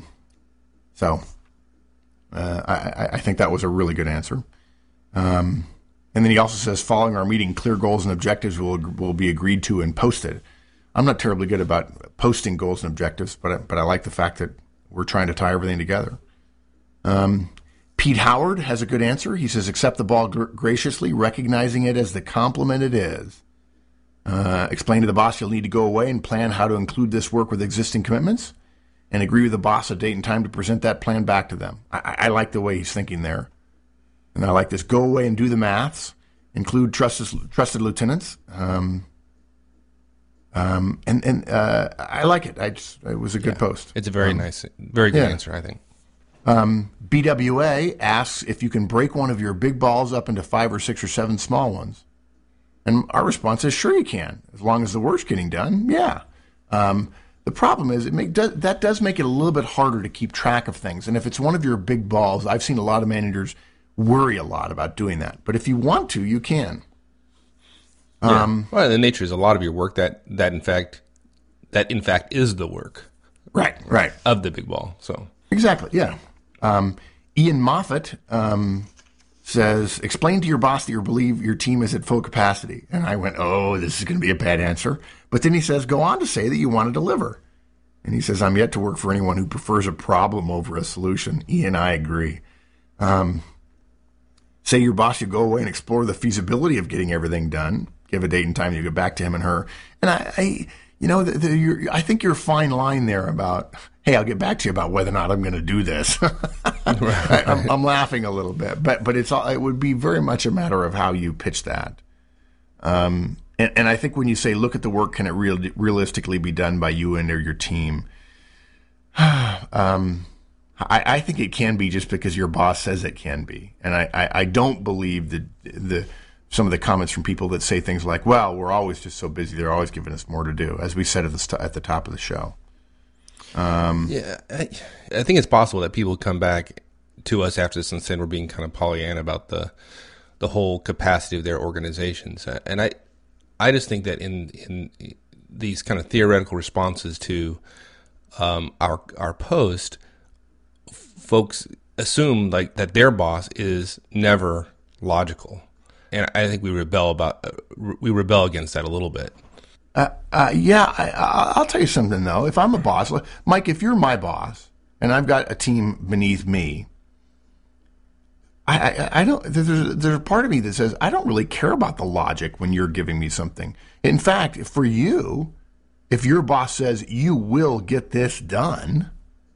So uh, I, I think that was a really good answer. Um, and then he also says, following our meeting, clear goals and objectives will will be agreed to and posted. I'm not terribly good about posting goals and objectives, but I, but I like the fact that we're trying to tie everything together. Um, Pete Howard has a good answer. He says, accept the ball gr- graciously, recognizing it as the compliment it is. Uh, explain to the boss you'll need to go away and plan how to include this work with existing commitments, and agree with the boss a date and time to present that plan back to them. I, I like the way he's thinking there. And I like this. Go away and do the maths. Include trusted, trusted lieutenants. Um, um, and and uh, I like it. I just, it was a good Yeah. post. It's a very Um, nice, very good yeah. answer, I think. Um, B W A asks if you can break one of your big balls up into five or six or seven small ones. And our response is, sure you can, as long as the work's getting done. Yeah. Um, The problem is it make, do, that does make it a little bit harder to keep track of things. And if it's one of your big balls, I've seen a lot of managers worry a lot about doing that. But if you want to, you can. Yeah. Um, well, the nature is a lot of your work that, that in fact that in fact is the work. Right, right. Of the big ball. So exactly, yeah. Um, Ian Moffat um, says, explain to your boss that you believe your team is at full capacity. And I went, oh, this is going to be a bad answer. But then he says, go on to say that you want to deliver. And he says, I'm yet to work for anyone who prefers a problem over a solution. Ian, I agree. Um, say your boss should go away and explore the feasibility of getting everything done. Give a date and time, you get back to him and her. And I, I you know, the, the, you're, I think you're a fine line there about, hey, I'll get back to you about whether or not I'm going to do this. I, I'm, I'm laughing a little bit, but but it's all, it would be very much a matter of how you pitch that. Um, and, and I think when you say, look at the work, can it real, realistically be done by you and or your team? um, I, I think it can be just because your boss says it can be. And I, I, I don't believe the the some of the comments from people that say things like, well, we're always just so busy, they're always giving us more to do, as we said at the, st- at the top of the show. Um, yeah, I, I think it's possible that people come back to us after this and said we're being kind of Pollyanna about the the whole capacity of their organizations. And I I just think that in in these kind of theoretical responses to um, our our post, folks assume like that their boss is never logical. And I think we rebel about we rebel against that a little bit. Uh, uh, yeah, I, I'll tell you something though. If I'm a boss, Mike, if you're my boss and I've got a team beneath me, I, I, I don't. There's there's a part of me that says I don't really care about the logic when you're giving me something. In fact, for you, if your boss says you will get this done,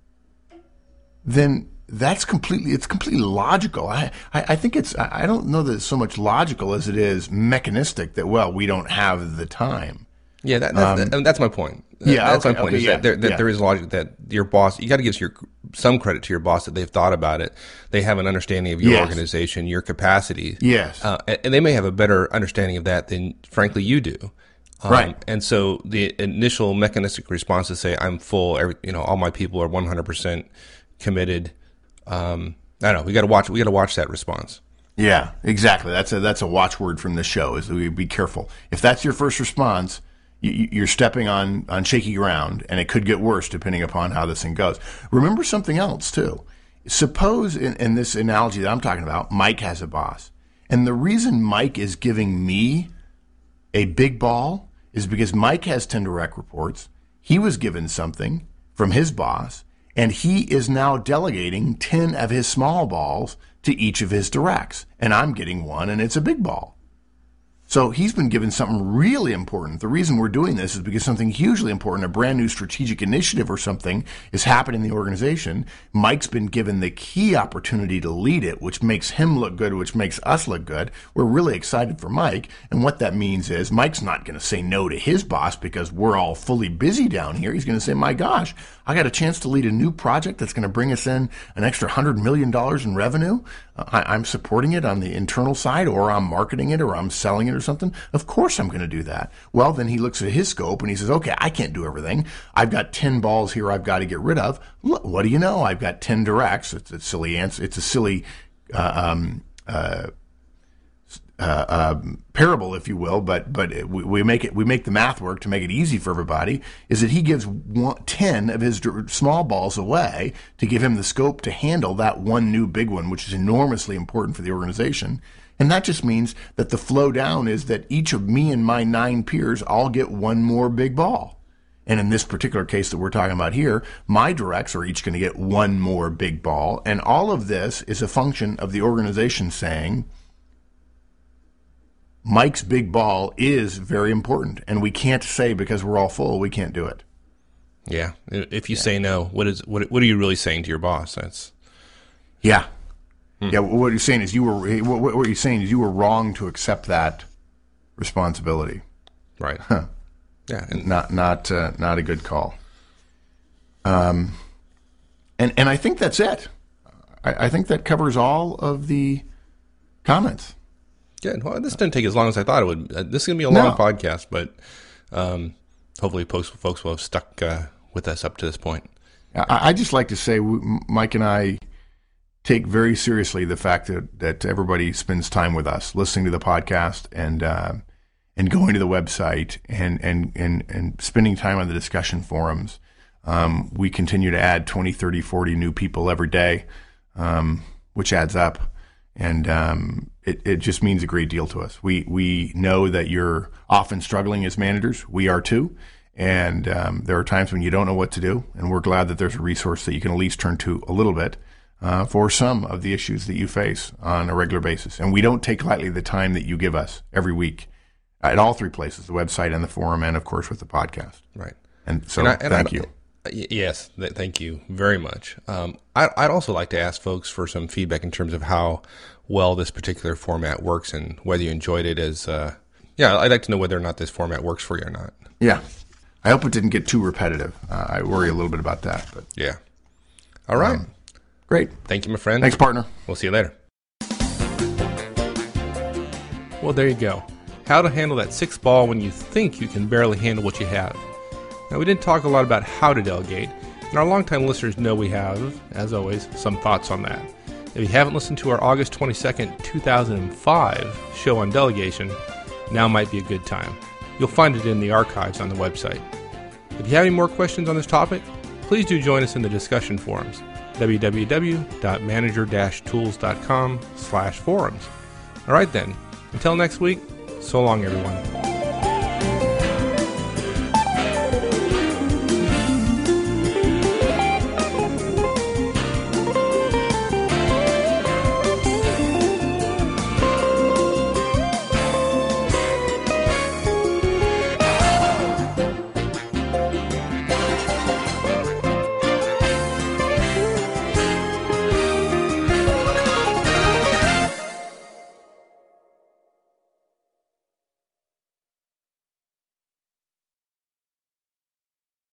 then that's completely, it's completely logical. I, I, I think it's, I don't know that it's so much logical as it is mechanistic that, well, we don't have the time. Yeah, that, that's, um, that, that's my point. Yeah, that's okay, my point. Okay, is yeah, that there, that yeah. there is logic that your boss, you got to give your some credit to your boss that they've thought about it. They have an understanding of your yes. organization, your capacity. Yes. Uh, and they may have a better understanding of that than, frankly, you do. Um, right. And so the initial mechanistic response is say, I'm full, every, you know, all my people are one hundred percent committed. Um, I don't know. We got to watch. We got to watch that response. Yeah, exactly. That's a that's a watchword from the show. Is that we be careful. If that's your first response, you, you're stepping on on shaky ground, and it could get worse depending upon how this thing goes. Remember something else too. Suppose in, in this analogy that I'm talking about, Mike has a boss, and the reason Mike is giving me a big ball is because Mike has ten direct reports. He was given something from his boss. And he is now delegating ten of his small balls to each of his directs. And I'm getting one, and it's a big ball. So he's been given something really important. The reason we're doing this is because something hugely important, a brand new strategic initiative or something, is happening in the organization. Mike's been given the key opportunity to lead it, which makes him look good, which makes us look good. We're really excited for Mike. And what that means is Mike's not going to say no to his boss because we're all fully busy down here. He's going to say, my gosh, I got a chance to lead a new project that's going to bring us in an extra one hundred million dollars in revenue. Uh, I, I'm supporting it on the internal side, or I'm marketing it, or I'm selling it or something. Of course I'm going to do that. Well, then he looks at his scope and he says, okay, I can't do everything. I've got ten balls here I've got to get rid of. Look, what do you know? I've got ten directs. It's a silly answer. It's a silly uh, um, uh, Uh, uh, parable, if you will, but but it, we, we make it we make the math work to make it easy for everybody. Is that he gives one, ten of his d- small balls away to give him the scope to handle that one new big one, which is enormously important for the organization. And that just means that the flow down is that each of me and my nine peers all get one more big ball. And in this particular case that we're talking about here, my directs are each going to get one more big ball. And all of this is a function of the organization saying, Mike's big ball is very important, and we can't say because we're all full, we can't do it. Yeah. If you yeah. say no, what is what? What are you really saying to your boss? That's yeah, hmm. yeah. What you're saying is you were what, what you're saying is you were wrong to accept that responsibility. Right. Huh. Yeah. And not not uh, not a good call. Um, and and I think that's it. I, I think that covers all of the comments. Good. Well, this didn't take as long as I thought it would. Uh, this is going to be a long no. podcast, but um, hopefully folks, folks will have stuck uh, with us up to this point. I, I just like to say, we, Mike and I, take very seriously the fact that, that everybody spends time with us, listening to the podcast and uh, and going to the website and, and, and, and spending time on the discussion forums. Um, we continue to add twenty, thirty, forty new people every day, um, which adds up. And um, it, it just means a great deal to us. We we know that you're often struggling as managers. We are too. And um, there are times when you don't know what to do. And we're glad that there's a resource that you can at least turn to a little bit uh, for some of the issues that you face on a regular basis. And we don't take lightly the time that you give us every week at all three places, the website and the forum, and of course with the podcast. Right. And so and I, and thank I, you. Yes, th- thank you very much. Um, I, I'd also like to ask folks for some feedback in terms of how well this particular format works and whether you enjoyed it as, uh, yeah, I'd like to know whether or not this format works for you or not. Yeah. I hope it didn't get too repetitive. Uh, I worry a little bit about that. But yeah. All right. Um, great. Thank you, my friend. Thanks, partner. We'll see you later. Well, there you go. How to handle that sixth ball when you think you can barely handle what you have. Now, we didn't talk a lot about how to delegate, and our longtime listeners know we have, as always, some thoughts on that. If you haven't listened to our August twenty-second, two thousand five show on delegation, now might be a good time. You'll find it in the archives on the website. If you have any more questions on this topic, please do join us in the discussion forums, w w w dot manager dash tools dot com slash forums. All right then, until next week, so long everyone.